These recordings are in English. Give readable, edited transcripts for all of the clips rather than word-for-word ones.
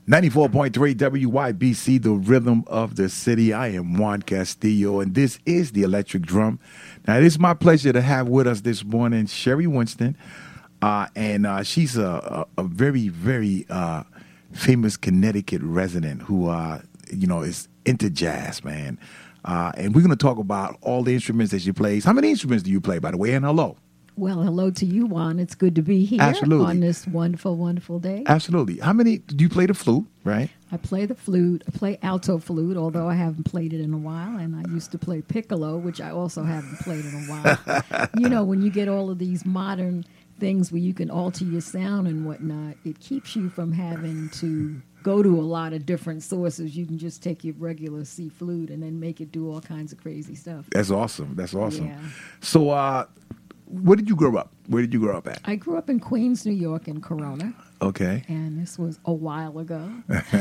94.3 WYBC, the rhythm of the city. I am Juan Castillo, and this is the Electric Drum. Now, it is my pleasure to have with us this morning Sherry Winston, and she's a very, very famous Connecticut resident who, is into jazz, man. And we're going to talk about all the instruments that she plays. How many instruments do you play, by the way? And hello. Well, hello to you, Juan. It's good to be here on this wonderful, wonderful day. Absolutely. How many? Do you play the flute, right? I play the flute. I play alto flute, although I haven't played it in a while. And I used to play piccolo, which I also haven't played in a while. When you get all of these modern things where you can alter your sound and whatnot, it keeps you from having to go to a lot of different sources. You can just take your regular C flute and then make it do all kinds of crazy stuff. That's awesome. Yeah. So, where did you grow up? Where did you grow up at? I grew up in Queens, New York, in Corona. Okay. And this was a while ago.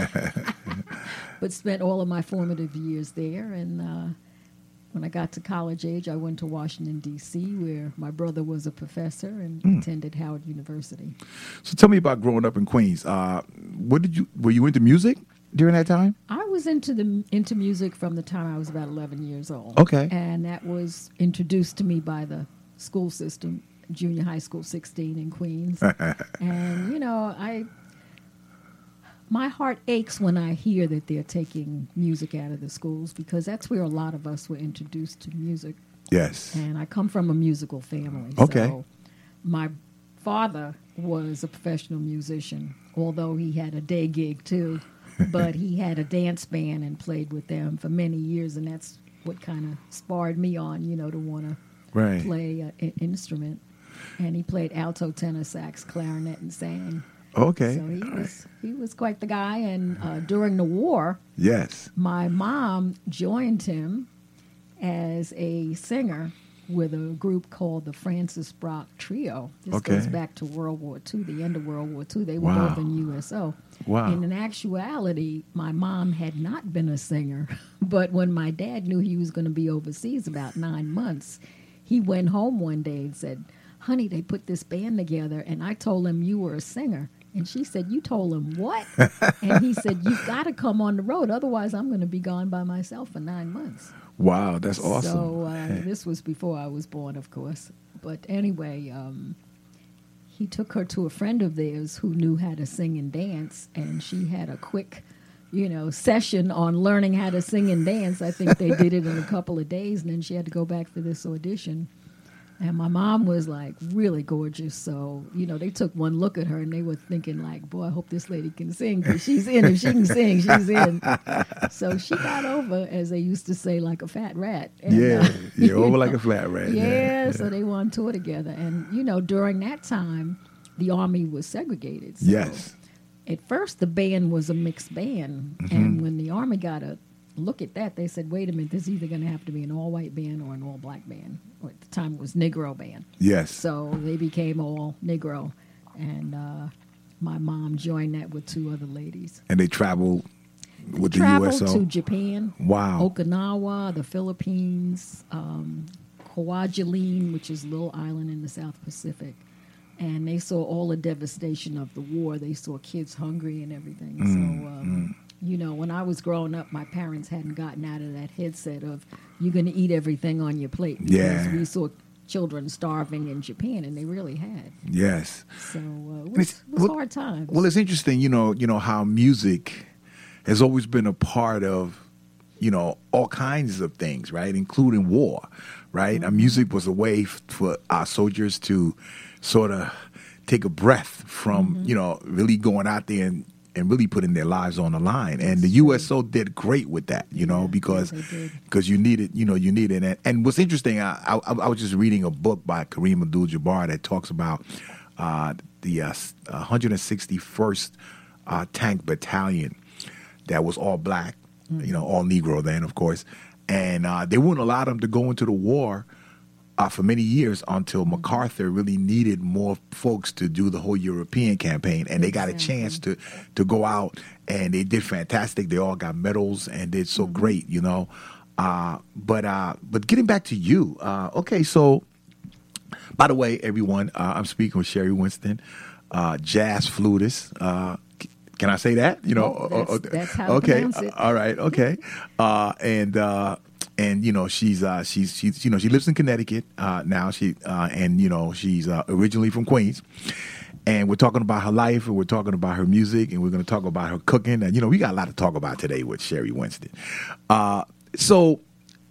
But spent all of my formative years there. And when I got to college age, I went to Washington, D.C., where my brother was a professor and attended Howard University. So tell me about growing up in Queens. Were you into music during that time? I was into music from the time I was about 11 years old. Okay. And that was introduced to me by the school system, junior high school 16 in Queens. And, my heart aches when I hear that they're taking music out of the schools because that's where a lot of us were introduced to music. Yes. And I come from a musical family. Okay. So my father was a professional musician, although he had a day gig too. But he had a dance band and played with them for many years, and that's what kind of spurred me on, to want to play an instrument. And he played alto, tenor, sax, clarinet, and sang. Okay. So he was quite the guy. And during the war, yes, my mom joined him as a singer with a group called the Francis Brock Trio. This goes back to World War II, the end of World War II. They were both in USO. Wow. And in actuality, my mom had not been a singer. But when my dad knew he was going to be overseas about 9 months, he went home one day and said, "Honey, they put this band together, and I told him you were a singer." And she said, "You told him what?" And he said, "You've got to come on the road. Otherwise, I'm going to be gone by myself for 9 months." Wow, that's awesome. So this was before I was born, of course. But anyway, he took her to a friend of theirs who knew how to sing and dance, and she had a quick, session on learning how to sing and dance. I think they did it in a couple of days, and then she had to go back for this audition. And my mom was, really gorgeous. So, they took one look at her, and they were thinking, boy, I hope this lady can sing, because she's in. If she can sing, she's in. So she got over, as they used to say, like a fat rat. And, over like a flat rat. Yeah, so they were on tour together. And, during that time, the Army was segregated. So yes. At first, the band was a mixed band. Mm-hmm. And when the Army got a look at that, they said, wait a minute, this is either going to have to be an all-white band or an all-black band. Or at the time, it was Negro band. Yes. So they became all Negro. And my mom joined that with two other ladies. And they traveled with the USO? USO? To Japan. Wow. Okinawa, the Philippines, Kwajalein, which is a little island in the South Pacific. And they saw all the devastation of the war. They saw kids hungry and everything. When I was growing up, my parents hadn't gotten out of that headset of you're going to eat everything on your plate. Because we saw children starving in Japan, and they really had. Yes. So it was hard times. Well, it's interesting, how music has always been a part of, all kinds of things, right, including war, right? Mm-hmm. Music was a way for our soldiers to sort of take a breath from, really going out there and really putting their lives on the line. And the USO did great with that, because you need it. And what's interesting, I was just reading a book by Kareem Abdul-Jabbar that talks about the 161st Tank Battalion that was all black, all Negro then, of course. And they wouldn't allow them to go into the war for many years until MacArthur really needed more folks to do the whole European campaign. And they got a chance to go out, and they did fantastic. They all got medals and did so great, But getting back to you, okay, so by the way, everyone, I'm speaking with Sherry Winston, jazz flutist. Can I say that? You know, That's how to okay, pronounce it. all right, okay, and you know she's you know she lives in Connecticut now. And you know she's originally from Queens, and we're talking about her life, and we're talking about her music, and we're going to talk about her cooking, and you know we got a lot to talk about today with Sherry Winston. So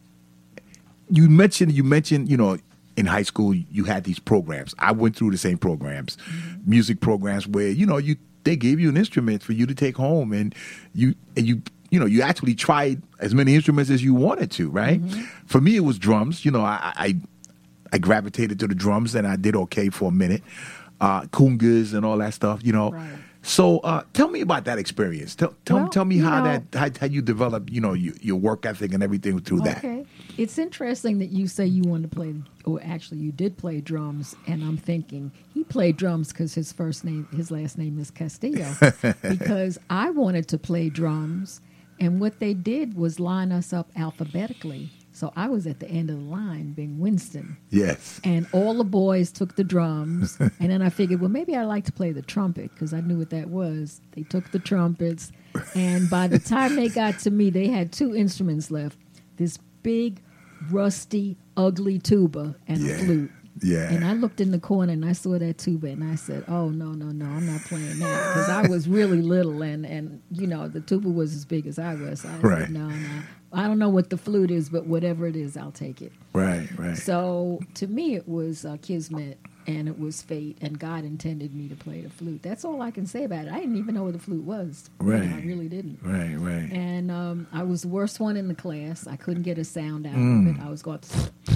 you mentioned you know. In high school, you had these programs. I went through the same programs, music programs where you know they gave you an instrument for you to take home, and you actually tried as many instruments as you wanted to. Right? For me, it was drums. You know, I gravitated to the drums, and I did okay for a minute. Congas and all that stuff. You know. Right. So tell me about that experience. Tell me how you developed, you know, your work ethic and everything through that. Okay. It's interesting that you say you wanted to play, or actually you did play drums, and I'm thinking he played drums because his last name is Castillo, because I wanted to play drums, and what they did was line us up alphabetically. So I was at the end of the line being Winston. Yes. And all the boys took the drums. And then I figured, well, maybe I'd like to play the trumpet because I knew what that was. They took the trumpets. And by the time they got to me, they had two instruments left. This big, rusty, ugly tuba and a flute. Yeah. And I looked in the corner and I saw that tuba and I said, oh, no, I'm not playing that. Because I was really little and, you know, the tuba was as big as I was. So I said, no. I don't know what the flute is, but whatever it is, I'll take it. Right. So to me, it was kismet and it was fate, and God intended me to play the flute. That's all I can say about it. I didn't even know what the flute was. Right. You know, I really didn't. Right. And I was the worst one in the class. I couldn't get a sound out of it. I was going,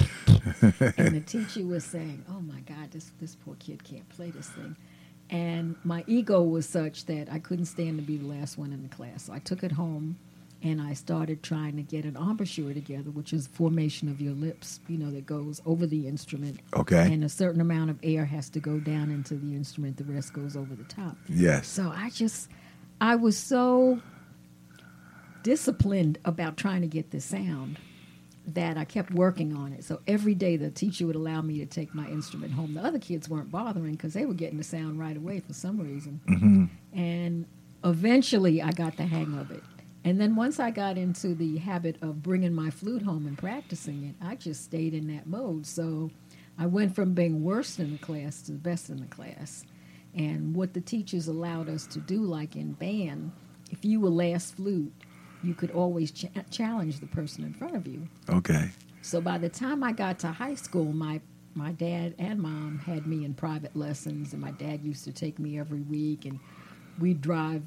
and the teacher was saying, oh, my God, this poor kid can't play this thing. And my ego was such that I couldn't stand to be the last one in the class. So I took it home. And I started trying to get an embouchure together, which is formation of your lips, you know, that goes over the instrument. Okay. And a certain amount of air has to go down into the instrument. The rest goes over the top. Yes. So I was so disciplined about trying to get this sound that I kept working on it. So every day the teacher would allow me to take my instrument home. The other kids weren't bothering because they were getting the sound right away for some reason. Mm-hmm. And eventually I got the hang of it. And then once I got into the habit of bringing my flute home and practicing it, I just stayed in that mode. So I went from being worst in the class to the best in the class. And what the teachers allowed us to do, like in band, if you were last flute, you could always challenge the person in front of you. Okay. So by the time I got to high school, my dad and mom had me in private lessons, and my dad used to take me every week, and we'd drive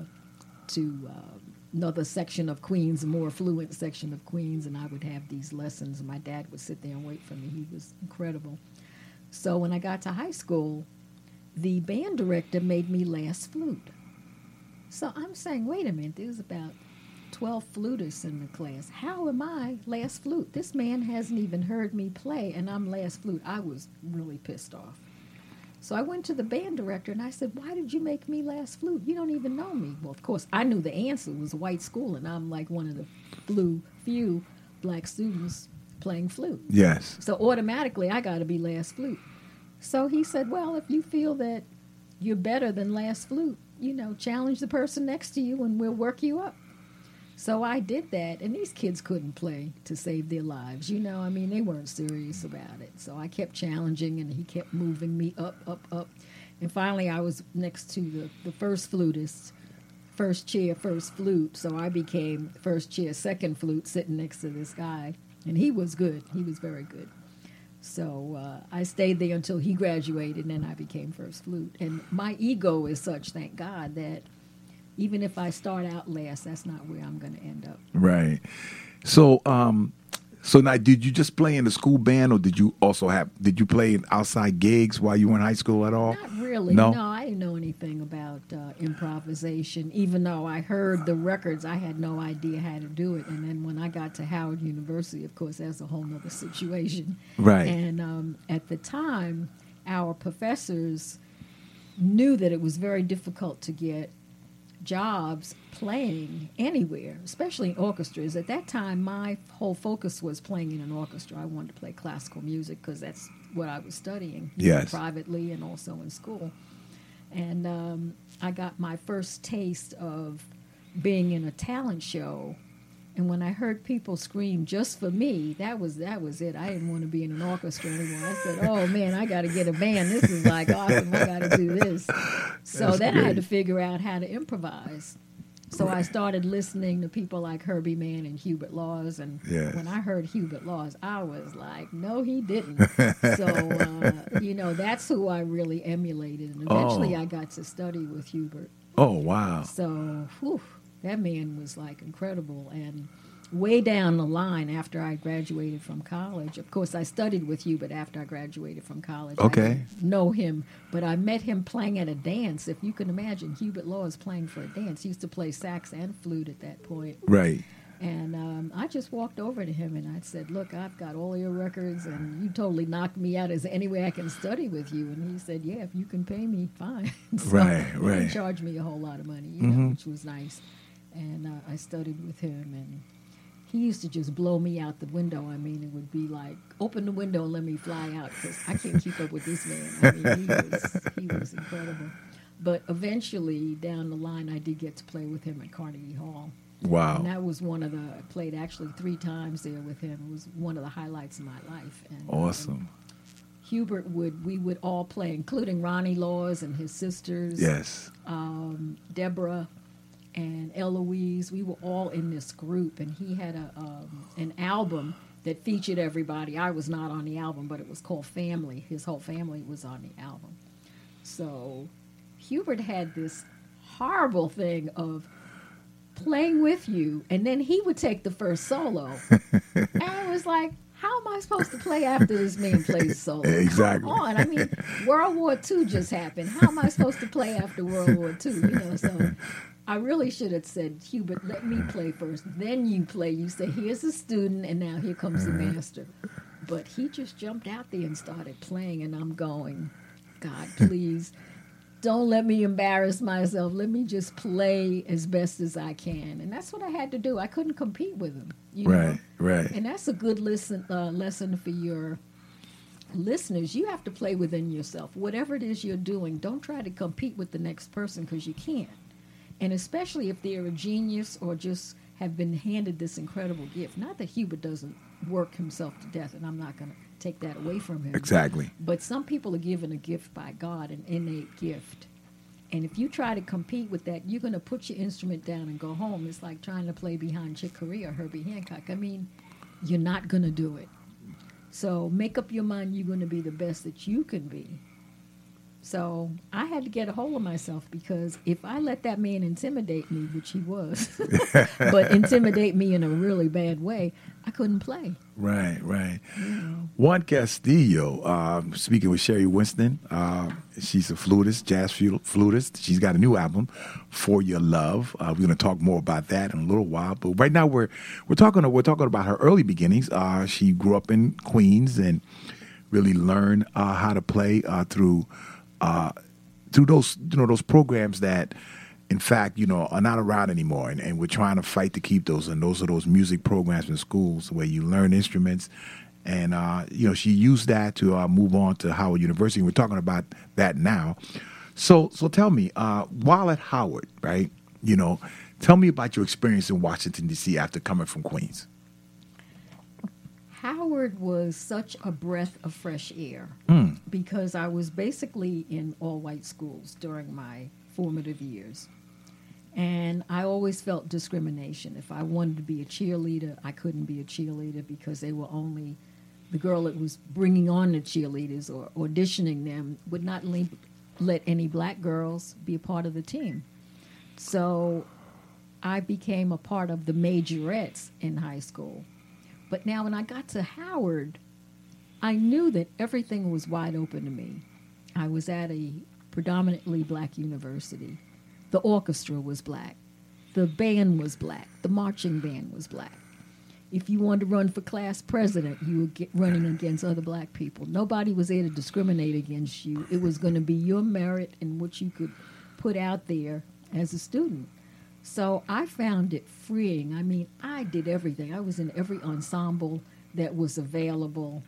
to another section of Queens, a more affluent section of Queens, and I would have these lessons, and my dad would sit there and wait for me. He was incredible. So when I got to high school, the band director made me last flute. So I'm saying, wait a minute, there's about 12 flutists in the class. How am I last flute? This man hasn't even heard me play, and I'm last flute. I was really pissed off. So I went to the band director, and I said, why did you make me last flute? You don't even know me. Well, of course, I knew the answer. It was a white school, and I'm like one of the few black students playing flute. Yes. So automatically, I got to be last flute. So he said, well, if you feel that you're better than last flute, you know, challenge the person next to you, and we'll work you up. So I did that, and these kids couldn't play to save their lives. You know, I mean, they weren't serious about it. So I kept challenging, and he kept moving me up. And finally, I was next to the first flutist, first chair, first flute. So I became first chair, second flute, sitting next to this guy. And he was good. He was very good. So I stayed there until he graduated, and then I became first flute. And my ego is such, thank God, that even if I start out last, that's not where I'm going to end up. Right. So, so now, did you just play in the school band, or did you play in outside gigs while you were in high school at all? Not really. No, I didn't know anything about improvisation. Even though I heard the records, I had no idea how to do it. And then when I got to Howard University, of course, that's a whole other situation. Right. And at the time, our professors knew that it was very difficult to get jobs playing anywhere, especially in orchestras. At that time, my whole focus was playing in an orchestra. I wanted to play classical music because that's what I was studying, yes, privately and also in school. And I got my first taste of being in a talent show. And when I heard people scream just for me, that was it. I didn't want to be in an orchestra anymore. I said, "Oh man, I got to get a band. This is like awesome. I got to do this." So That's then great. I had to figure out how to improvise. So I started listening to people like Herbie Mann and Hubert Laws. And Yes. when I heard Hubert Laws, I was like, "No, he didn't." So that's who I really emulated. And eventually, Oh. I got to study with Hubert. Oh, wow. So, whew, that man was like incredible. And way down the line, after I graduated from college, of course, I studied with Hubert after I graduated from college. I Okay. didn't know him, but I met him playing at a dance. If you can imagine, Hubert Laws playing for a dance. He used to play sax and flute at that point. Right. And I just walked over to him and I said, "Look, I've got all your records, and you totally knocked me out. Is there any way I can study with you?" And he said, "Yeah, if you can pay me, fine." So Right, he right. didn't charge me a whole lot of money, which was nice. And I studied with him, and he used to just blow me out the window. I mean, it would be like, "Open the window and let me fly out," because I can't keep up with this man. I mean, he was incredible. But eventually, down the line, I did get to play with him at Carnegie Hall. Wow. And that was I played actually 3 times there with him. It was one of the highlights of my life. And, Awesome. Hubert we would all play, including Ronnie Laws and his sisters, Yes. Deborah and Eloise. We were all in this group, and he had an album that featured everybody. I was not on the album, but it was called Family. His whole family was on the album. So Hubert had this horrible thing of playing with you, and then he would take the first solo. And I was like, how am I supposed to play after this man plays solo? Exactly. Come on. I mean, World War II just happened. How am I supposed to play after World War II? So I really should have said, "Hubert, let me play first. Then you play. You say, here's the student, and now here comes the master." But he just jumped out there and started playing, and I'm going, "God, please, don't let me embarrass myself. Let me just play as best as I can." And that's what I had to do. I couldn't compete with him. Right, right. And that's a good lesson for your listeners. You have to play within yourself. Whatever it is you're doing, don't try to compete with the next person, because you can't. And especially if they're a genius or just have been handed this incredible gift. Not that Hubert doesn't work himself to death, and I'm not going to take that away from him. Exactly. But some people are given a gift by God, an innate gift. And if you try to compete with that, you're going to put your instrument down and go home. It's like trying to play behind Chick Corea or Herbie Hancock. I mean, you're not going to do it. So make up your mind you're going to be the best that you can be. So I had to get a hold of myself, because if I let that man intimidate me, which he was, but intimidate me in a really bad way, I couldn't play. Right, right. Juan Castillo, speaking with Sherry Winston, she's a flutist, jazz flutist. She's got a new album, For Your Love. We're going to talk more about that in a little while. But right now we're talking about her early beginnings. She grew up in Queens and really learned how to play through those programs that, in fact, are not around anymore, and we're trying to fight to keep those. And those are those music programs in schools where you learn instruments. And she used that to move on to Howard University. We're talking about that now. So tell me, while at Howard, right? Tell me about your experience in Washington D.C. after coming from Queens. Howard was such a breath of fresh air, because I was basically in all-white schools during my formative years. And I always felt discrimination. If I wanted to be a cheerleader, I couldn't be a cheerleader, because they were only the girl that was bringing on the cheerleaders or auditioning them would not let any black girls be a part of the team. So I became a part of the majorettes in high school. But now when I got to Howard, I knew that everything was wide open to me. I was at a predominantly black university. The orchestra was black. The band was black. The marching band was black. If you wanted to run for class president, you were running against other black people. Nobody was there to discriminate against you. It was going to be your merit and what you could put out there as a student. So I found it freeing. I mean, I did everything. I was in every ensemble that was available.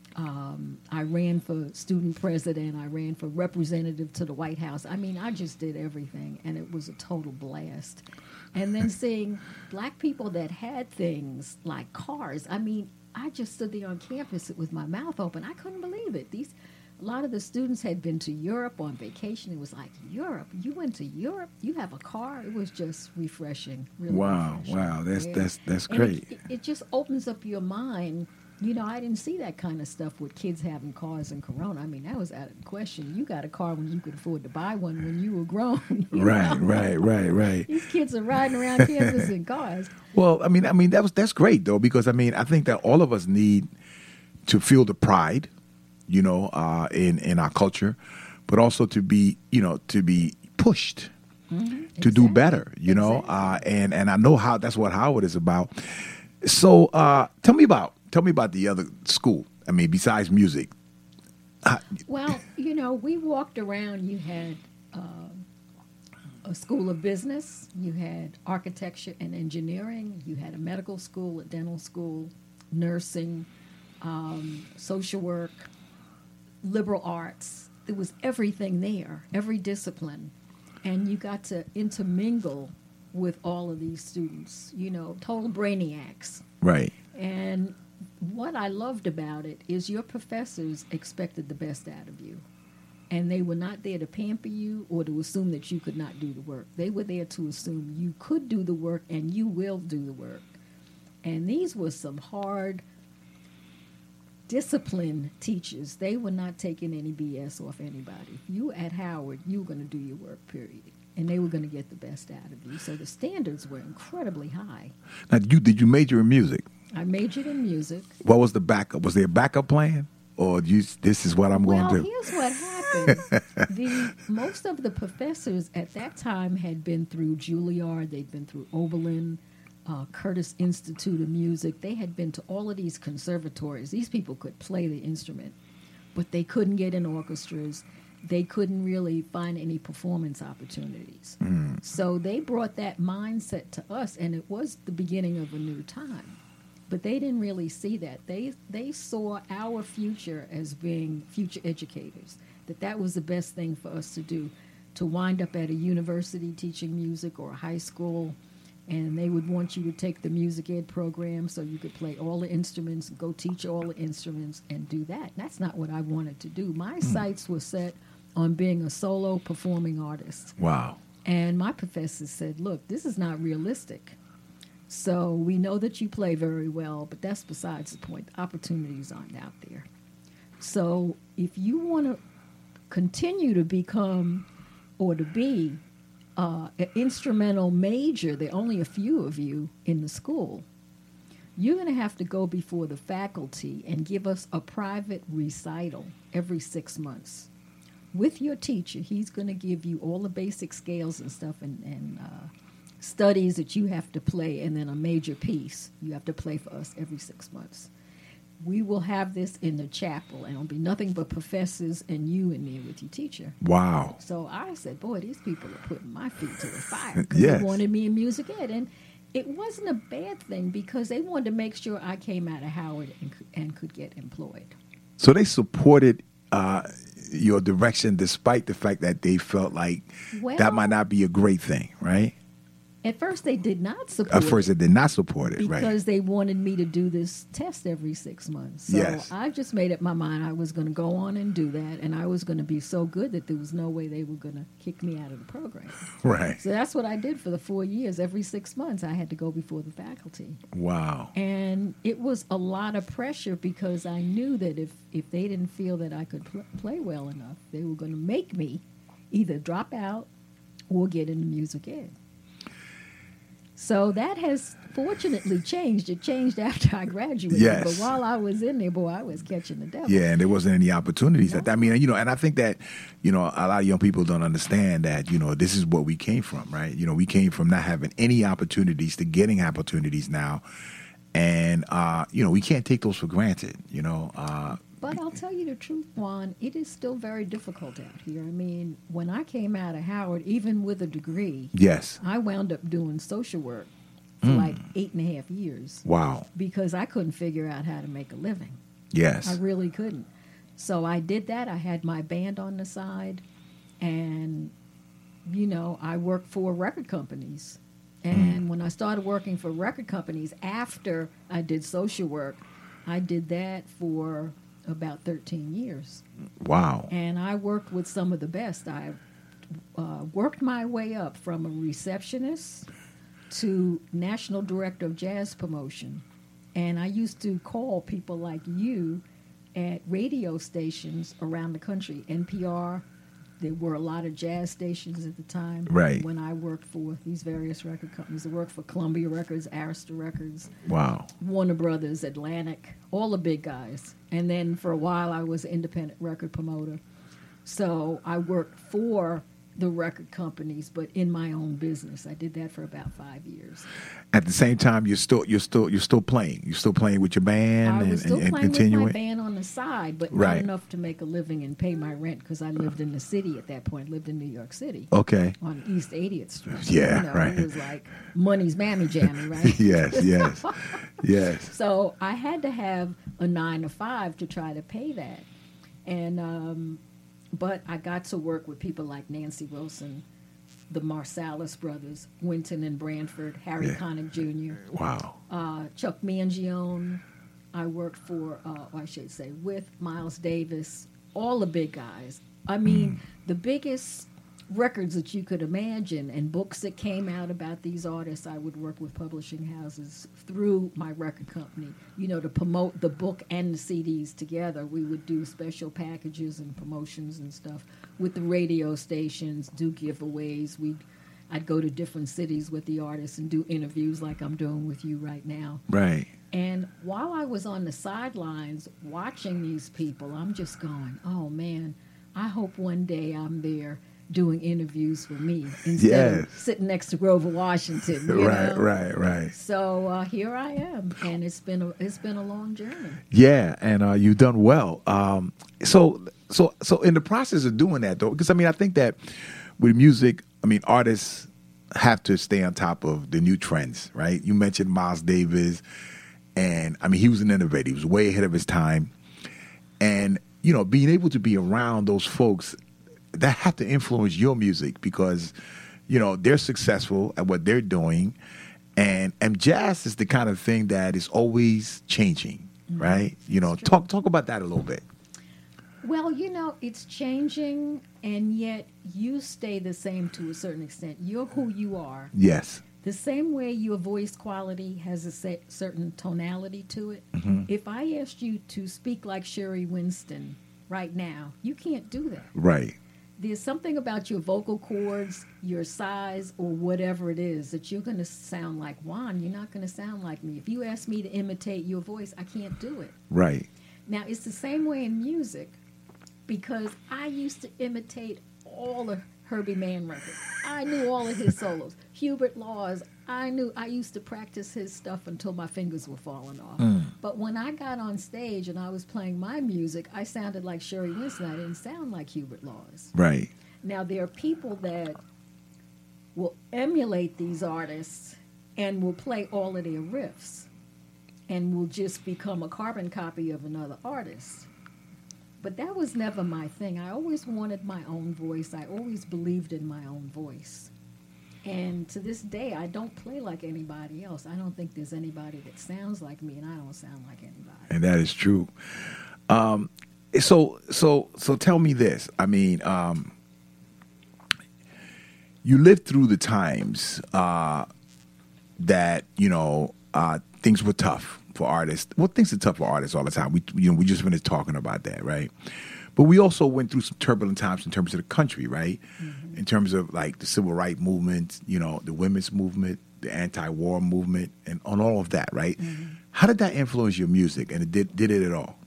I ran for student president. I ran for representative to the White House. I mean, I just did everything, and it was a total blast. And then seeing black people that had things like cars. I mean, I just stood there on campus with my mouth open. I couldn't believe it. A lot of the students had been to Europe on vacation. It was like, Europe? You went to Europe? You have a car? It was just refreshing. Really refreshing. Wow. That's And great. it just opens up your mind. You know, I didn't see that kind of stuff with kids having cars in Corona. I mean, that was out of the question. You got a car when you could afford to buy one when you were grown. Right. These kids are riding around campus in cars. Well, I mean that's great though, because I mean I think that all of us need to feel the pride, you know, in our culture, but also to be pushed to do better, you know, and I know how that's what Howard is about. So tell me about the other school. I mean, besides music. Well, you know, we walked around. You had a school of business. You had architecture and engineering. You had a medical school, a dental school, nursing, social work, liberal arts. There was everything there, every discipline. And you got to intermingle with all of these students, you know, total brainiacs. Right. And what I loved about it is your professors expected the best out of you. And they were not there to pamper you or to assume that you could not do the work. They were there to assume you could do the work and you will do the work. And these were some hard, disciplined teachers. They were not taking any BS off anybody. You at Howard, you were going to do your work, period. And they were going to get the best out of you. So the standards were incredibly high. Now, did you major in music? I majored in music. What was the backup? Was there a backup plan? Or this is what I'm going to do? Well, here's what happened. Most of the professors at that time had been through Juilliard. They'd been through Oberlin, Curtis Institute of Music. They had been to all of these conservatories. These people could play the instrument, but they couldn't get in orchestras. They couldn't really find any performance opportunities. So they brought that mindset to us, and it was the beginning of a new time. But they didn't really see that. They saw our future as being future educators, that was the best thing for us to do, to wind up at a university teaching music or a high school, and they would want you to take the music ed program so you could play all the instruments, go teach all the instruments, and do that. That's not what I wanted to do. My sights were set on being a solo performing artist. Wow. And my professors said, look, this is not realistic. So we know that you play very well, but that's besides the point. The opportunities aren't out there. So if you want to continue to become or to be an instrumental major, there are only a few of you in the school, you're going to have to go before the faculty and give us a private recital every 6 months. With your teacher, he's going to give you all the basic scales and stuff and studies that you have to play, and then a major piece you have to play for us every 6 months. We will have this in the chapel, and it'll be nothing but professors and you in there with your teacher. Wow. So I said, boy, these people are putting my feet to the fire, because Yes. they wanted me in music ed. And it wasn't a bad thing, because they wanted to make sure I came out of Howard and could get employed. So they supported your direction despite the fact that they felt like that might not be a great thing, right? At first, they did not support At first, they did not support it, right? because they wanted me to do this test every 6 months. So Yes. I just made up my mind I was going to go on and do that, and I was going to be so good that there was no way they were going to kick me out of the program. Right. So that's what I did for the 4 years. Every 6 months, I had to go before the faculty. Wow. And it was a lot of pressure, because I knew that if they didn't feel that I could play well enough, they were going to make me either drop out or get into music ed. So that has fortunately changed. It changed after I graduated. Yes. But while I was in there, boy, I was catching the devil. Yeah, and there wasn't any opportunities. I mean, and I think that, a lot of young people don't understand that, this is what we came from, right? We came from not having any opportunities to getting opportunities now. And, we can't take those for granted, But I'll tell you the truth, Juan, it is still very difficult out here. I mean, when I came out of Howard, even with a degree, Yes. I wound up doing social work for like 8.5 years. Wow. Because I couldn't figure out how to make a living. Yes. I really couldn't. So I did that. I had my band on the side, and I worked for record companies. And when I started working for record companies after I did social work, I did that for about 13 years. Wow. And I worked with some of the best. I worked my way up from a receptionist to national director of jazz promotion. And I used to call people like you at radio stations around the country, NPR. There were a lot of jazz stations at the time. Right. When I worked for these various record companies. I worked for Columbia Records, Arista Records, Wow. Warner Brothers, Atlantic, all the big guys. And then for a while I was an independent record promoter. So I worked for the record companies, but in my own business. I did that for about 5 years. At the same time, you're still playing. You're still playing with your band I was still and playing with continuing. my band on the side, but Right. not enough to make a living and pay my rent because I lived in the city at that point. Lived in New York City. Okay. On East 80th Street. Yeah, right. It was like money's mammy jammy, right? Yes. Yes. So I had to have a 9 to 5 to try to pay that. And but I got to work with people like Nancy Wilson, the Marsalis brothers, Wynton and Branford, Harry Yeah. Connick Jr., Wow. Chuck Mangione. I worked for, I should say, with Miles Davis, all the big guys. I mean, the biggest records that you could imagine and books that came out about these artists, I would work with publishing houses through my record company, to promote the book and the CDs together. We would do special packages and promotions and stuff with the radio stations, do giveaways. I'd go to different cities with the artists and do interviews like I'm doing with you right now. Right. And while I was on the sidelines watching these people, I'm just going, oh, man, I hope one day I'm there doing interviews for me instead of sitting next to Grover Washington. You know? Right. So here I am, and it's been a long journey. Yeah, and you've done well. So in the process of doing that, though, because I think that with music, artists have to stay on top of the new trends, right? You mentioned Miles Davis, and he was an innovator. He was way ahead of his time, and being able to be around those folks that have to influence your music because they're successful at what they're doing, and jazz is the kind of thing that is always changing, right? Talk about that a little bit. Well, it's changing, and yet you stay the same to a certain extent. You're who you are. Yes. The same way your voice quality has a certain tonality to it. Mm-hmm. If I asked you to speak like Sherry Winston right now, you can't do that. Right. There's something about your vocal cords, your size, or whatever it is that you're going to sound like Juan. You're not going to sound like me. If you ask me to imitate your voice, I can't do it. Right. Now, it's the same way in music because I used to imitate all the Herbie Mann records. I knew all of his solos. Hubert Laws, I used to practice his stuff until my fingers were falling off. But when I got on stage and I was playing my music, I sounded like Sherry Winston. I didn't sound like Hubert Laws. Right. Now, there are people that will emulate these artists and will play all of their riffs and will just become a carbon copy of another artist. But that was never my thing. I always wanted my own voice. I always believed in my own voice. And to this day, I don't play like anybody else. I don't think there's anybody that sounds like me, and I don't sound like anybody. And that is true. So tell me this. You lived through the times that things were tough for artists. Well, things are tough for artists all the time. We just finished talking about that, right? But we also went through some turbulent times in terms of the country, right? Mm-hmm. In terms of like the civil rights movement, the women's movement, the anti-war movement, and on all of that, right? Mm-hmm. How did that influence your music, and did it at all?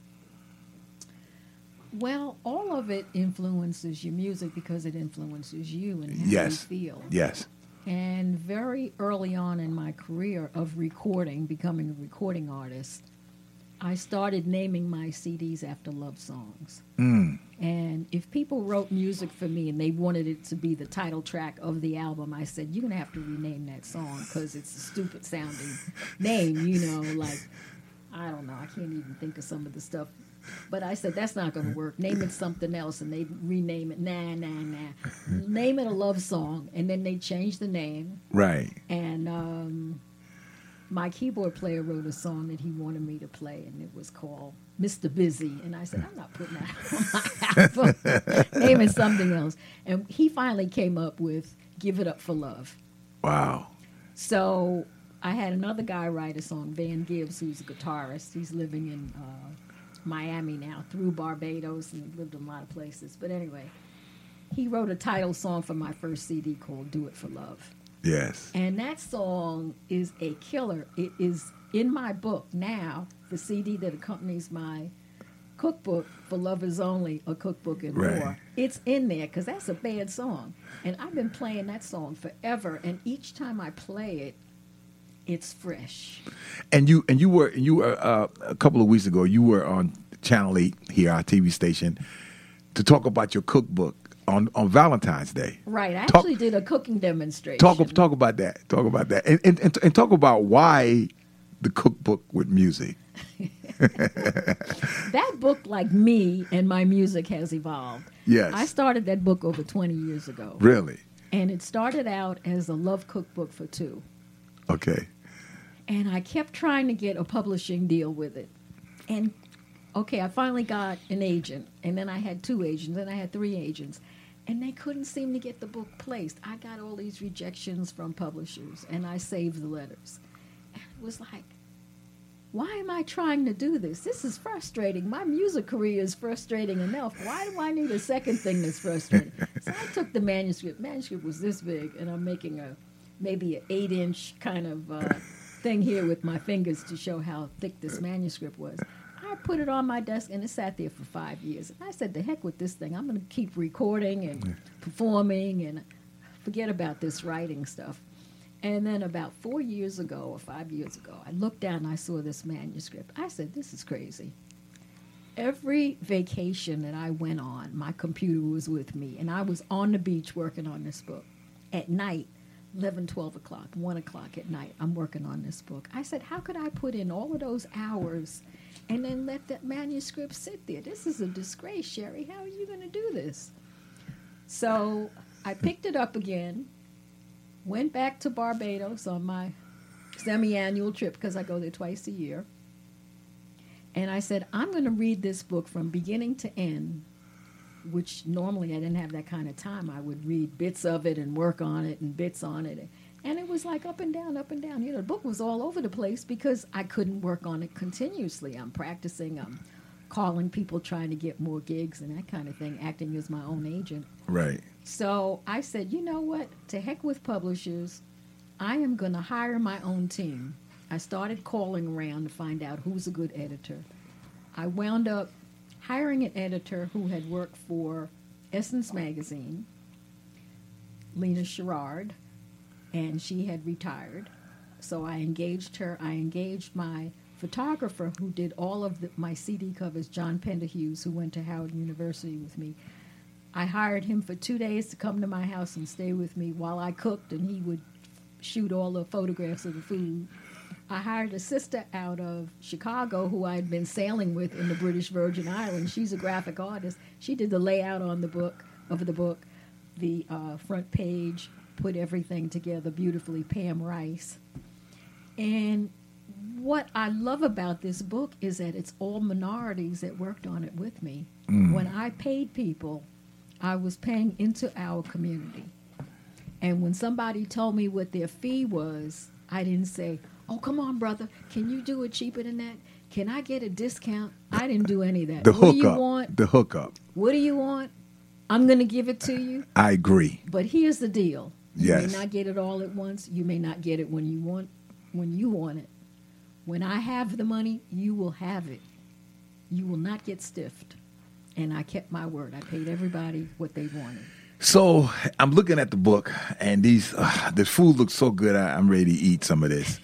Well, all of it influences your music because it influences you and how you feel. Yes. And very early on in my career of recording, becoming a recording artist, I started naming my CDs after love songs. And if people wrote music for me and they wanted it to be the title track of the album, I said, you're going to have to rename that song because it's a stupid sounding name, like I don't know. I can't even think of some of the stuff. But I said, that's not going to work. Name it something else. And they rename it. Nah. Name it a love song. And then they changed the name. Right. And my keyboard player wrote a song that he wanted me to play. And it was called Mr. Busy. And I said, I'm not putting that on my album. Name it something else. And he finally came up with Give It Up for Love. Wow. So I had another guy write a song, Van Gibbs, who's a guitarist. He's living in Miami now, through Barbados, and lived in a lot of places. But anyway, he wrote a title song for my first CD called Do It for Love. Yes. And that song is a killer. It is in my book now, the CD that accompanies my cookbook, For Lovers Only, a cookbook and Right. more. It's in there because that's a bad song. And I've been playing that song forever. And each time I play it, it's fresh. And you were a couple of weeks ago. You were on Channel 8 here, our TV station, to talk about your cookbook on Valentine's Day. Right. I actually did a cooking demonstration. Talk about that. Talk about that, and talk about why the cookbook with music. That book, like me and my music, has evolved. Yes. I started that book over 20 years ago. Really? And it started out as a love cookbook for two. Okay. And I kept trying to get a publishing deal with it. And, okay, I finally got an agent. And then I had two agents. Then I had three agents. And they couldn't seem to get the book placed. I got all these rejections from publishers. And I saved the letters. And it was like, why am I trying to do this? This is frustrating. My music career is frustrating enough. Why do I need a second thing that's frustrating? So I took the manuscript. Manuscript was this big. And I'm making maybe an 8-inch kind of thing here with my fingers to show how thick this manuscript was. I put it on my desk, and it sat there for 5 years. And I said, the heck with this thing. I'm going to keep recording and performing and forget about this writing stuff. And then about 4 years ago or 5 years ago, I looked down and I saw this manuscript. I said, this is crazy. Every vacation that I went on, my computer was with me, and I was on the beach working on this book. At night, 11, 12 o'clock, 1 o'clock at night, I'm working on this book. I said, how could I put in all of those hours and then let that manuscript sit there? This is a disgrace, Sherry. How are you going to do this? So I picked it up again, went back to Barbados on my semi-annual trip because I go there twice a year. And I said, I'm going to read this book from beginning to end, which normally I didn't have that kind of time. I would read bits of it and work on it and bits on it. And it was like up and down, up and down. You know, the book was all over the place because I couldn't work on it continuously. I'm practicing, I'm calling people, trying to get more gigs and that kind of thing, acting as my own agent. Right. So I said, you know what? To heck with publishers. I am going to hire my own team. I started calling around to find out who's a good editor. I wound up hiring an editor who had worked for Essence Magazine, Lena Sherrard, and she had retired. So I engaged her. I engaged my photographer who did all of my CD covers, John Penderhughes, who went to Howard University with me. I hired him for 2 days to come to my house and stay with me while I cooked, and he would shoot all the photographs of the food. I hired a sister out of Chicago who I had been sailing with in the British Virgin Islands. She's a graphic artist. She did the layout on the book, the front page, put everything together beautifully, Pam Rice. And what I love about this book is that it's all minorities that worked on it with me. When I paid people, I was paying into our community. And when somebody told me what their fee was, I didn't say, oh, come on, brother, can you do it cheaper than that? Can I get a discount? I didn't do any of that. The what do you hookup. want? The hookup. What do you want? I'm going to give it to you. I agree. But here's the deal. You Yes. may not get it all at once. You may not get it when you want it. When I have the money, you will have it. You will not get stiffed. And I kept my word. I paid everybody what they wanted. So I'm looking at the book, and the food looks so good. I'm ready to eat some of this.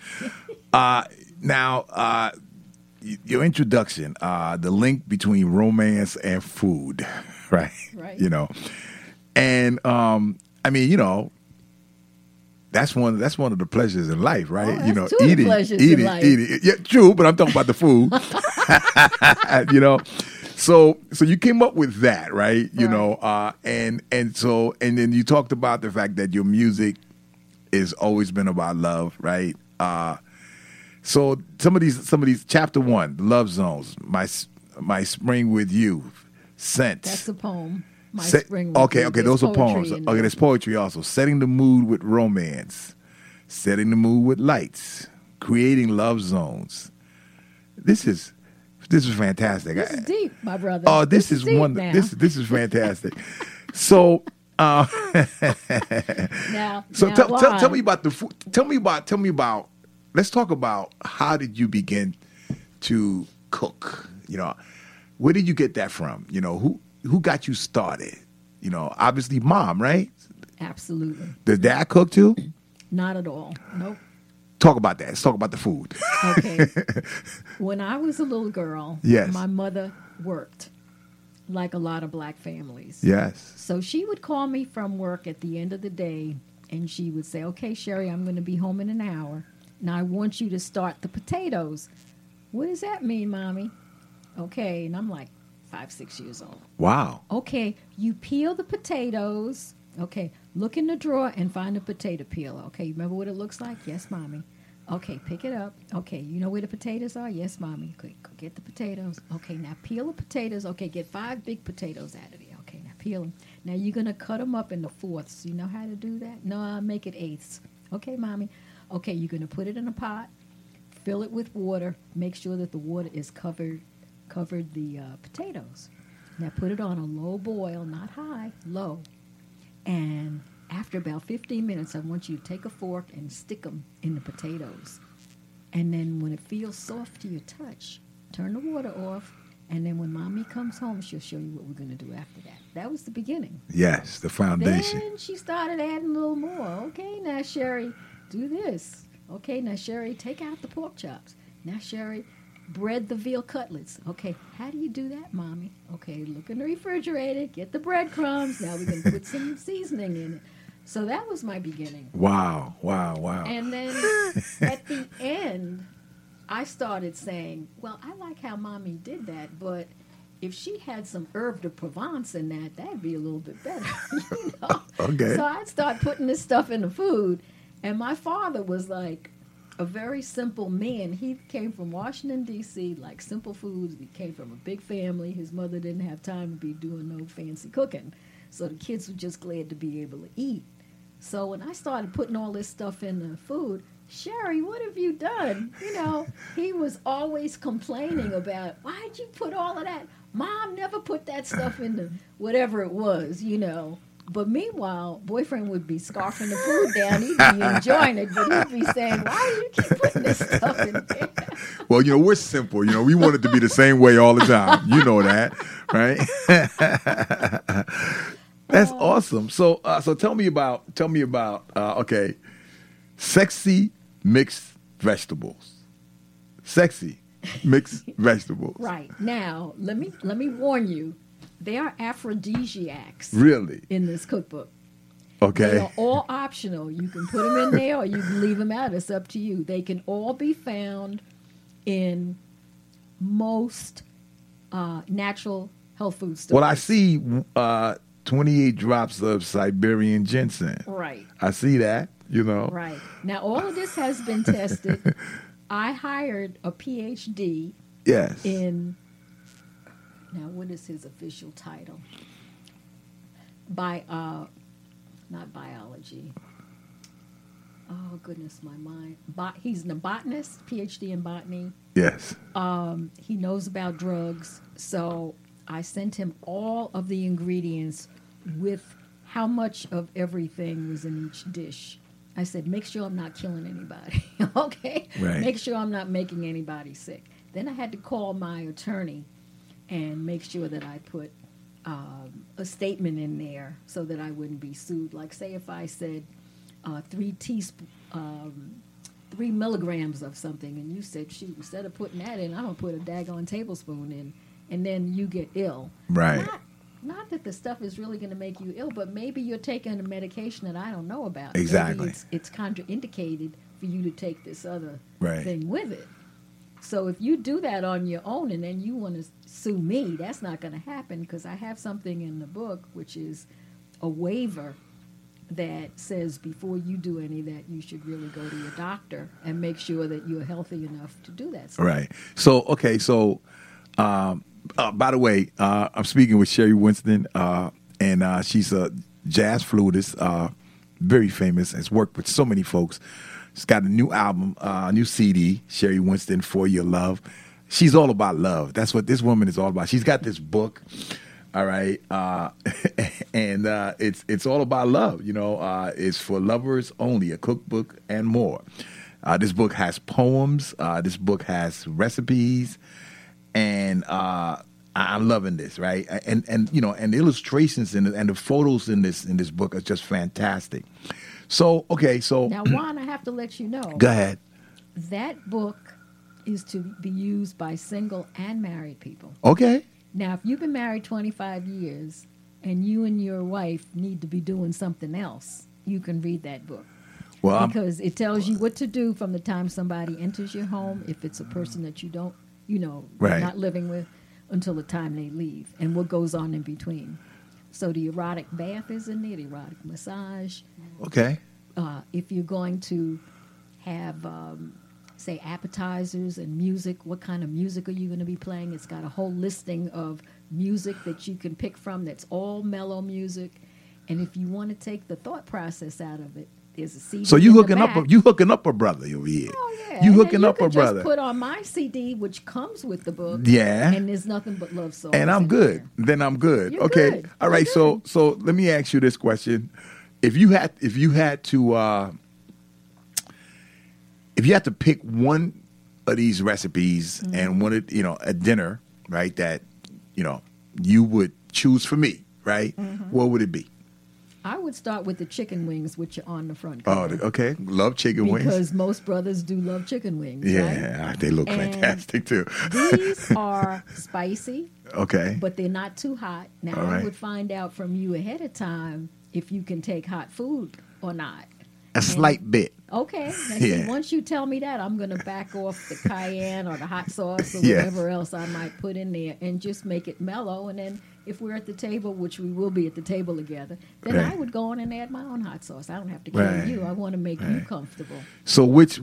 Now, your introduction, the link between romance and food, right? Right. You know, and I mean, you know, That's one of the pleasures in life, right? Oh, that's two of the pleasures in life. Eating. Yeah, true, but I'm talking about the food. you know, so you came up with that, right? You know, and then you talked about the fact that your music has always been about love, right? So some of these chapter 1, love zones, my spring with you, scent. That's a poem. My spring with okay, you. okay, There's those are poems. poetry in Okay, there. there's poetry also. Setting the mood with romance, setting the mood with lights, creating love zones. This is fantastic. This is deep, my brother. Oh, this is deep wonderful. now. This is fantastic. So, now tell me about the food. Tell me about. Let's talk about how did you begin to cook? You know, where did you get that from? You know, who got you started? You know, obviously mom, right? Absolutely. Does dad cook too? Not at all. Nope. Talk about that. Let's talk about the food. Okay. When I was a little girl, Yes. my mother worked like a lot of black families. Yes. So she would call me from work at the end of the day, and she would say, okay, Sherry, I'm going to be home in an hour. Now I want you to start the potatoes. What does that mean, Mommy? Okay, and I'm like 5, 6 years old. Wow. Okay, you peel the potatoes. Okay, look in the drawer and find a potato peeler. Okay, you remember what it looks like? Yes, Mommy. Okay, pick it up. Okay, you know where the potatoes are? Yes, Mommy. Okay, go get the potatoes. Okay, now peel the potatoes. Okay, get 5 big potatoes out of there. Okay, now peel them. Now you're going to cut them up into fourths. You know how to do that? No, I'll make it eighths. Okay, Mommy. Okay, you're going to put it in a pot, fill it with water, make sure that the water is covered the potatoes. Now put it on a low boil, not high, low. And after about 15 minutes, I want you to take a fork and stick them in the potatoes. And then when it feels soft to your touch, turn the water off. And then when Mommy comes home, she'll show you what we're going to do after that. That was the beginning. Yes, the foundation. Then she started adding a little more. Okay, now, Sherry, do this. Okay, now, Sherry, take out the pork chops. Now, Sherry, bread the veal cutlets. Okay, how do you do that, Mommy? Okay, look in the refrigerator, get the breadcrumbs. Now we can put some seasoning in it. So that was my beginning. Wow. And then at the end, I started saying, well, I like how Mommy did that, but if she had some herb de Provence in that, that'd be a little bit better, you know? Okay. So I'd start putting this stuff in the food, and my father was like a very simple man. He came from Washington, D.C., like simple foods. He came from a big family. His mother didn't have time to be doing no fancy cooking, so the kids were just glad to be able to eat. So when I started putting all this stuff in the food, Sherry, what have you done? You know, he was always complaining about, why'd you put all of that? Mom never put that stuff in the whatever it was, you know. But meanwhile, boyfriend would be scarfing the food down. He'd be enjoying it, but he'd be saying, why do you keep putting this stuff in there? Well, you know, we're simple. You know, we want it to be the same way all the time. You know that, right? That's awesome. So tell me about okay, sexy mixed vegetables. Sexy mixed vegetables. Right. Now, let me warn you. They are aphrodisiacs. Really? In this cookbook. Okay. They are all optional. You can put them in there or you can leave them out. It's up to you. They can all be found in most natural health food stores. Well, I see 28 drops of Siberian ginseng. Right. I see that, you know. Right. Now, all of this has been tested. I hired a PhD Yes. in, now what is his official title? Not biology. Oh, goodness, my mind. He's a botanist, PhD in botany. Yes. He knows about drugs, so I sent him all of the ingredients with how much of everything was in each dish. I said, make sure I'm not killing anybody, okay? Right. Make sure I'm not making anybody sick. Then I had to call my attorney and make sure that I put a statement in there so that I wouldn't be sued. Like, say if I said 3 milligrams of something, and you said, shoot, instead of putting that in, I'm going to put a daggone tablespoon in, and then you get ill. Right. not that the stuff is really going to make you ill, but maybe you're taking a medication that I don't know about. Exactly. Maybe it's contraindicated for you to take this other Right. thing with it. So if you do that on your own and then you want to sue me, that's not going to happen, because I have something in the book which is a waiver that says before you do any of that, you should really go to your doctor and make sure that you're healthy enough to do that stuff. Right. So, okay. So, by the way, I'm speaking with Sherry Winston, and she's a jazz flutist, very famous, has worked with so many folks. She's got a new album, new CD, Sherry Winston, For Your Love. She's all about love. That's what this woman is all about. She's got this book, all right, and it's all about love. You know, it's for lovers only, a cookbook and more. This book has poems. This book has recipes. And I'm loving this, right? And you know, and the illustrations and the photos in this book are just fantastic. So okay, so Now, Juan, I have to let you know. go ahead. That book is to be used by single and married people. Okay, Now, if you've been married 25 years and you and your wife need to be doing something else, you can read that book. well, Because it tells you what to do from the time somebody enters your home, if it's a person that you don't, you know, Right. not living with, until the time they leave, and what goes on in between. So the erotic bath is in there, the erotic massage. okay, If you're going to have, say, appetizers and music, what kind of music are you going to be playing? It's got a whole listing of music that you can pick from that's all mellow music. And if you want to take the thought process out of it, there's a CD. so you in the hooking up, back. you hooking up a brother over here. Oh, yeah. You And hooking then up a you can brother. just put on my CD, which comes with the book. Yeah. And there's nothing but love songs. And I'm in good. there. Then I'm good. You're okay. good. All right. You're good. So let me ask you this question: if you had to pick one of these recipes Mm-hmm. and one of, you know, a dinner, right, that, you know, you would choose for me, right? Mm-hmm. What would it be? I would start with the chicken wings, which are on the front Oh, cover. okay. Love chicken wings. Because most brothers do love chicken wings. Right? Yeah, they look And fantastic too. These are spicy, Okay. but they're not too hot. Now, All I right. would find out from you ahead of time if you can take hot food or not. A slight bit. Okay. Now, see, Yeah. once you tell me that, I'm going to back off the cayenne or the hot sauce or Yes. whatever else I might put in there and just make it mellow. And then if we're at the table, which we will be at the table together, then Right. I would go on and add my own hot sauce. I don't have to carry Right. you. I want to make you comfortable. So which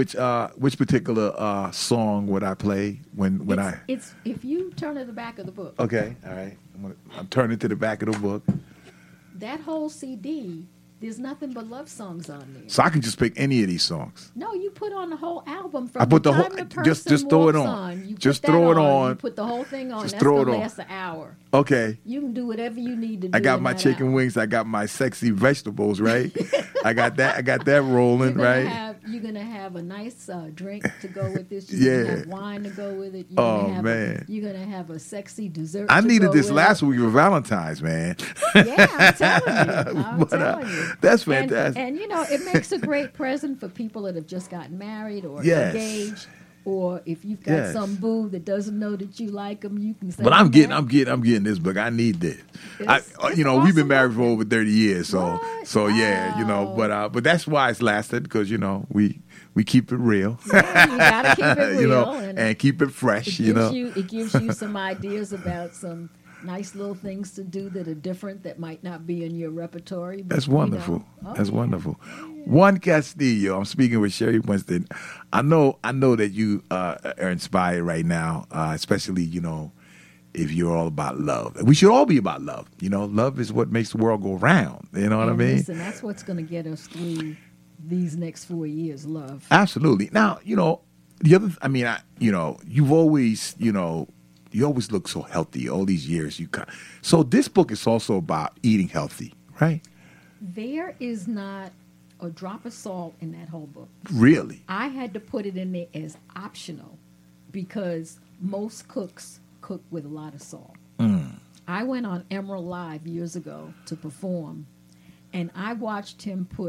particular song would I play when It's if you turn to the back of the book, Okay, all right. I'm turning to the back of the book, that whole CD, there's nothing but love songs on there. so I can just pick any of these songs. No, you put on the whole album from I put the the time whole- the just person throw it walks on. You Just put that throw it on. You put the whole thing on. Just That's throw going to it on. last an hour. Okay, You can do whatever you need to do. I got in my that chicken hour. wings. I got my sexy vegetables. Right. I got that rolling. Right. You're gonna have a nice drink to go with this. You're Yeah. gonna have wine to go with it. Oh, man. You're gonna have a sexy dessert. I to needed go this with last it. week for Valentine's, man. Yeah, I'm telling you. I'm But, telling you. that's And- fantastic. And, you know, it makes a great present for people that have just gotten married or Yes. engaged, or if you've got Yes. some boo that doesn't know that you like them, you can say. But I'm that. getting this book. I need this. It's You know, we've been awesome married book. for over 30 years, so What? yeah, you know. But that's why it's lasted, because you know we keep it real, Yeah, you gotta keep it real, you know, and and keep it fresh, you know. it gives you some ideas about some nice little things to do that are different that might not be in your repertory. But, That's you know, wonderful. oh, That's yeah. wonderful. Juan Castillo. I'm speaking with Sherry Winston. I know that you are inspired right now, especially, you know, if you're all about love. We should all be about love. You know, love is what makes the world go round. You know what I And mean? listen, that's what's going to get us through these next 4 years, love. Absolutely. Now, you know, the other, I mean, you know, you've always, you know, you always look so healthy all these years. So this book is also about eating healthy, right? There is not a drop of salt in that whole book. Really? I had to put it in there as optional because most cooks cook with a lot of salt. I went on Emerald Live years ago to perform, and I watched him put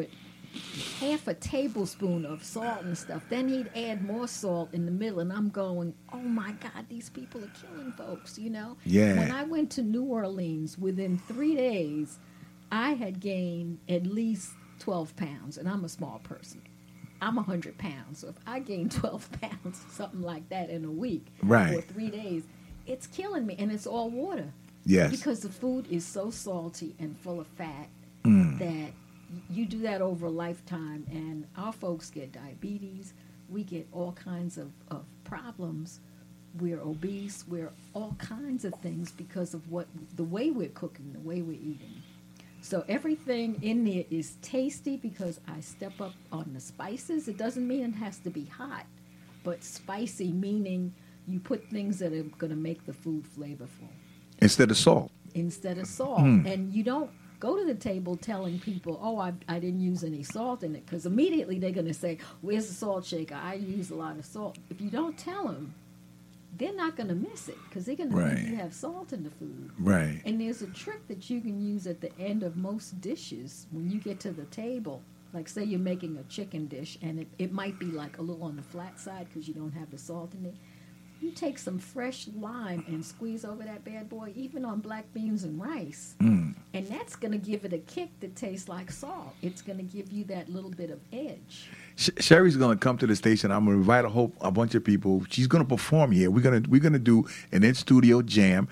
half a tablespoon of salt and stuff. Then he'd add more salt in the middle, and I'm going, oh my God, these people are killing folks, you know? Yeah. When I went to New Orleans, within 3 days, I had gained at least 12 pounds, and I'm a small person. I'm 100 pounds. So if I gain 12 pounds, something like that in a week Right. or 3 days, it's killing me, and it's all water. Yes. Because the food is so salty and full of fat that you do that over a lifetime, and our folks get diabetes. We get all kinds of problems. We're obese. We're all kinds of things because of the way we're cooking, the way we're eating. So everything in there is tasty because I step up on the spices. It doesn't mean it has to be hot, but spicy meaning you put things that are going to make the food flavorful. Instead of salt. Instead of salt. And you don't go to the table telling people, oh, I didn't use any salt in it, because immediately they're going to say, where's the salt shaker? I use a lot of salt. If you don't tell them, they're not going to miss it because they're going to think you have salt in the food. Right. And there's a trick that you can use at the end of most dishes when you get to the table. Like, say you're making a chicken dish, and it might be like a little on the flat side because you don't have the salt in it. You take some fresh lime and squeeze over that bad boy, even on black beans and rice. And that's going to give it a kick that tastes like salt. It's going to give you that little bit of edge. Sherry's going to come to the station. I'm going to invite a bunch of people. She's going to perform here. We're going to do an in-studio jam.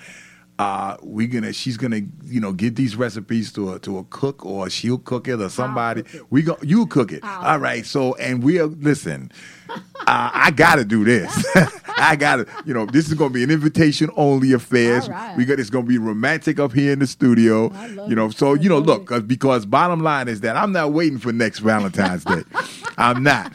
She's gonna give these recipes to a cook, or she'll cook it, or somebody. You'll cook it. All right. So, and listen. I gotta do this. I gotta. This is gonna be an invitation only affair. All right. It's gonna be romantic up here in the studio. I love it. So I love look, because bottom line is that I'm not waiting for next Valentine's Day. I'm not.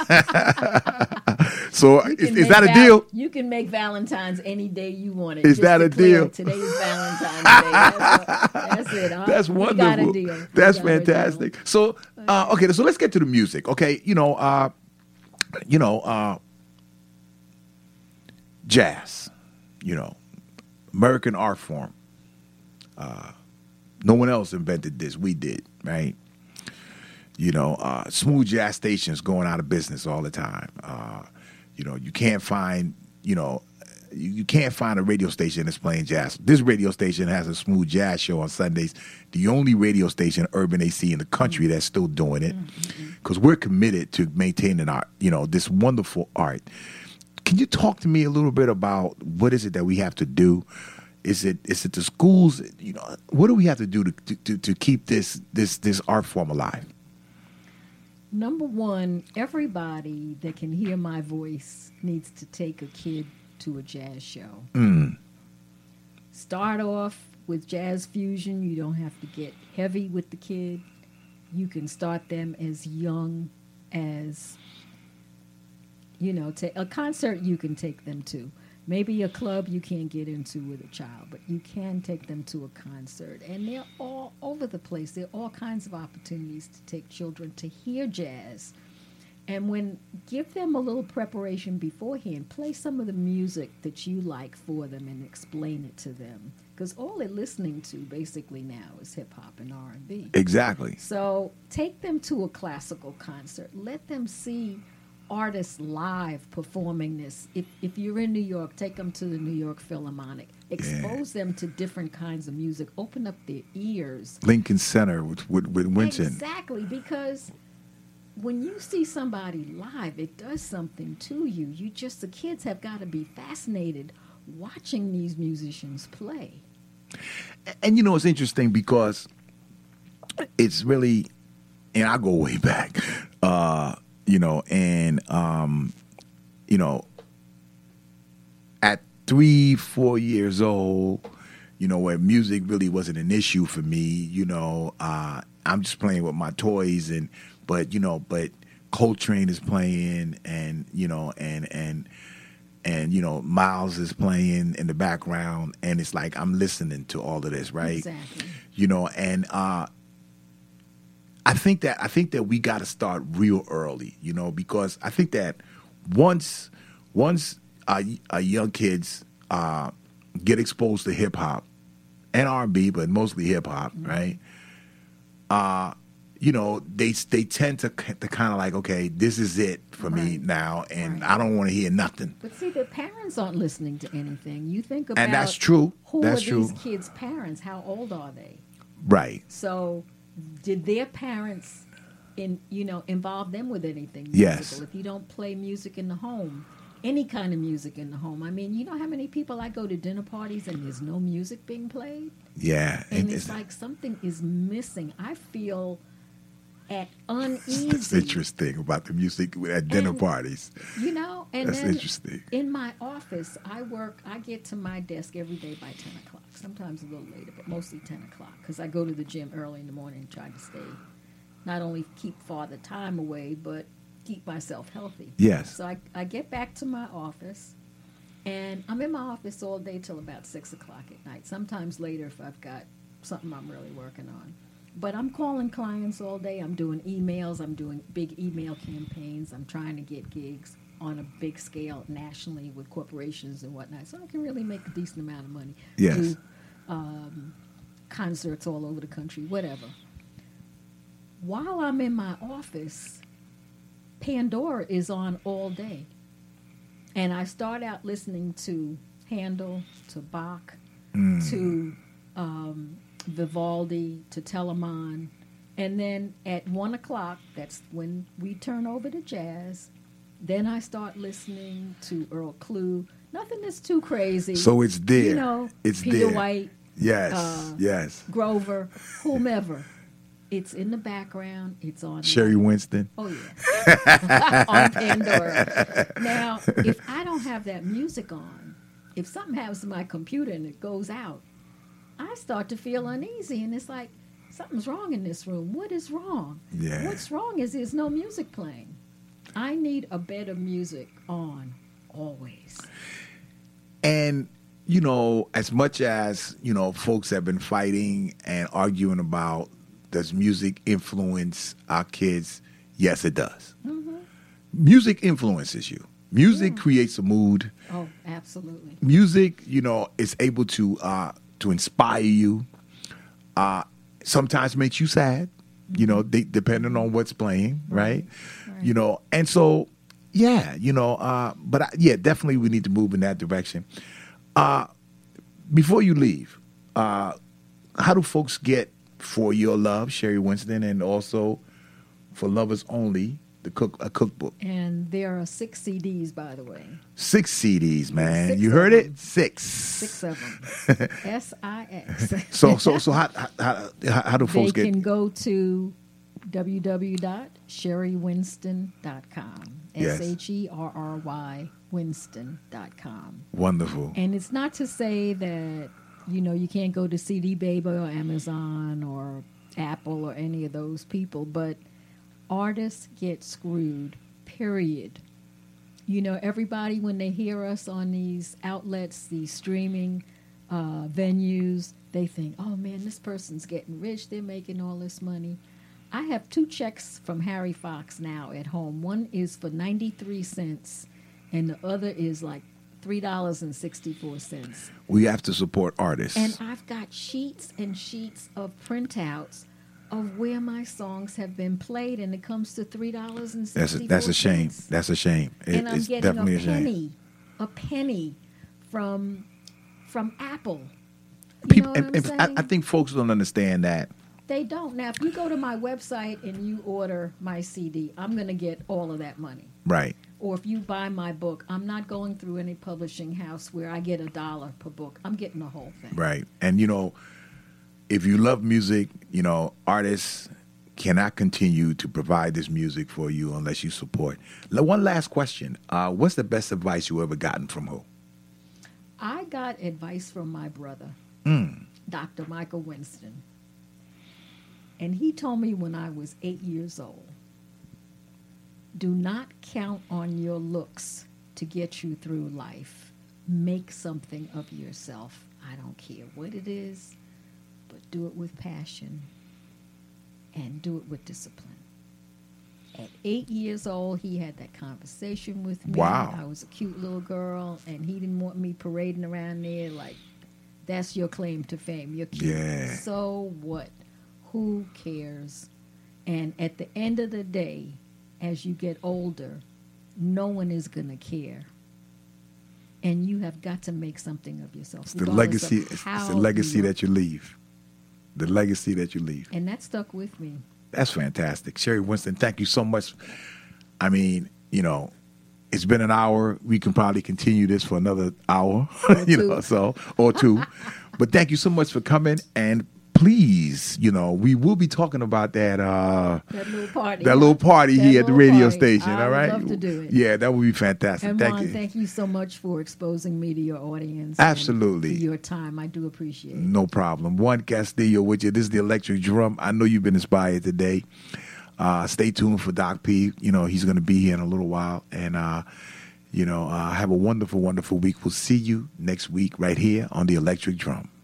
So is that a deal? You can make Valentine's any day you want it. Is that a deal? Today's Valentine's Day. That's it. Huh? That's wonderful. We got a deal. That's fantastic. So okay, so let's get to the music. Okay, jazz. American art form. No one else invented this. We did, right? Smooth jazz stations going out of business all the time. You can't find, you can't find a radio station that's playing jazz. This radio station has a smooth jazz show on Sundays. The only radio station, Urban AC, in the country that's still doing it, because we're committed to maintaining our, this wonderful art. Can you talk to me a little bit about what is it that we have to do? Is it the schools? What do we have to do to keep this art form alive? Number one, everybody that can hear my voice needs to take a kid to a jazz show. Start off with jazz fusion. You don't have to get heavy with the kid. You can start them as young as, a concert you can take them to. Maybe a club you can't get into with a child, but you can take them to a concert. And they're all over the place. There are all kinds of opportunities to take children to hear jazz. And give them a little preparation beforehand. Play some of the music that you like for them and explain it to them. Because all they're listening to basically now is hip-hop and R&B. Exactly. So take them to a classical concert. Let them see artists live performing this. If you're in New York, take them to the New York Philharmonic. Expose them to different kinds of music. Open up their ears. Lincoln Center with Winston. Exactly, because when you see somebody live, it does something to you. The kids have got to be fascinated watching these musicians play. And it's interesting because it's really, and I go way back, at 3-4 years old, where music really wasn't an issue for me, I'm just playing with my toys but Coltrane is playing and Miles is playing in the background, and it's like I'm listening to all of this, right? Exactly. And I think that we got to start real early, because I think that once young kids get exposed to hip hop and R&B, but mostly hip hop, right? they tend to kind of like, okay, this is it for me Right. now, and Right. I don't want to hear nothing. But see, the parents aren't listening to anything. You think about And that's true. Who That's are true. these kids' parents? How old are they? Right. So, did their parents involve them with anything musical? Yes. If you don't play music in the home, any kind of music in the home. I mean, you know how many people I go to dinner parties and there's no music being played? Yeah. And it's like something is missing. I feel at uneasy. That's interesting about the music at dinner And, parties. And That's then interesting. in my office, I get to my desk every day by 10 o'clock, sometimes a little later, but mostly 10 o'clock, because I go to the gym early in the morning and try to stay, not only keep Father Time away, but keep myself healthy. Yes. So I get back to my office, and I'm in my office all day till about 6 o'clock at night, sometimes later if I've got something I'm really working on. But I'm calling clients all day. I'm doing emails. I'm doing big email campaigns. I'm trying to get gigs on a big scale nationally with corporations and whatnot. So I can really make a decent amount of money. Yes. Do concerts all over the country, whatever. While I'm in my office, Pandora is on all day. And I start out listening to Handel, to Bach, to Vivaldi, to Telemann, and then at 1 o'clock, that's when we turn over to jazz. Then I start listening to Earl Klugh. Nothing that's too crazy. So it's there. It's Peter there. White, Yes. Yes. Grover, whomever. It's in the background. It's on. Sherry Winston. Oh yeah, on Pandora. Now, if I don't have that music on, if something happens to my computer and it goes out, I start to feel uneasy, and it's like something's wrong in this room. What is wrong? Yeah. What's wrong is there's no music playing. I need a bed of music on always. And, as much as, folks have been fighting and arguing about does music influence our kids, yes, it does. Mm-hmm. Music influences you. Music creates a mood. Oh, absolutely. Music, is able to inspire you. Sometimes makes you sad, depending on what's playing, right? And so, yeah, definitely we need to move in that direction. Before you leave, how do folks get For Your Love, Sherry Winston, and also For Lovers Only, a cookbook? And there are 6 CDs, by the way. 6 CDs, man. 6 you of heard them. it? 6. 6 of them. SIX. So how do folks They get? can go to www.sherrywinston.com. Yes. SHERRY Winston.com. Wonderful. And it's not to say that, you can't go to CD Baby or Amazon or Apple or any of those people, but artists get screwed, period. Everybody, when they hear us on these outlets, these streaming venues, they think, oh man, this person's getting rich, they're making all this money. I have 2 checks from Harry Fox now at home. One is for 93 cents, and the other is like $3.64. We have to support artists. And I've got sheets and sheets of printouts of where my songs have been played, and it comes to $3.64. That's a shame. That's a shame. And I'm it's getting definitely a shame. a penny from Apple. You know what I'm saying? I think folks don't understand that. They don't. Now, if you go to my website and you order my CD, I'm going to get all of that money. Right. Or if you buy my book, I'm not going through any publishing house where I get $1 per book. I'm getting the whole thing. Right. And, if you love music, artists cannot continue to provide this music for you unless you support. One last question. What's the best advice you ever gotten from who? I got advice from my brother, Dr. Michael Winston. And he told me when I was 8 years old, do not count on your looks to get you through life. Make something of yourself. I don't care what it is, but do it with passion and do it with discipline. At 8 years old, he had that conversation with me. Wow. I was a cute little girl, and he didn't want me parading around there like, that's your claim to fame. You're cute. Yeah. So what? Who cares? And at the end of the day, as you get older, no one is going to care. And you have got to make something of yourself. It's the legacy. It's the legacy that you leave. The legacy that you leave. And that stuck with me. That's fantastic. Sherry Winston, thank you so much. I mean, you know, it's been an hour. We can probably continue this for another hour, or two. But thank you so much for coming. And please, you know, we will be talking about that little party here at the radio station. All right, I would love to do it. Yeah, that would be fantastic. And Ron, thank you so much for exposing me to your audience. Absolutely, and for your time. I do appreciate it. No problem. Juan Castillo with you. This is the Electric Drum. I know you've been inspired today. Stay tuned for Doc P. You know, he's going to be here in a little while. And, have a wonderful, wonderful week. We'll see you next week right here on the Electric Drum.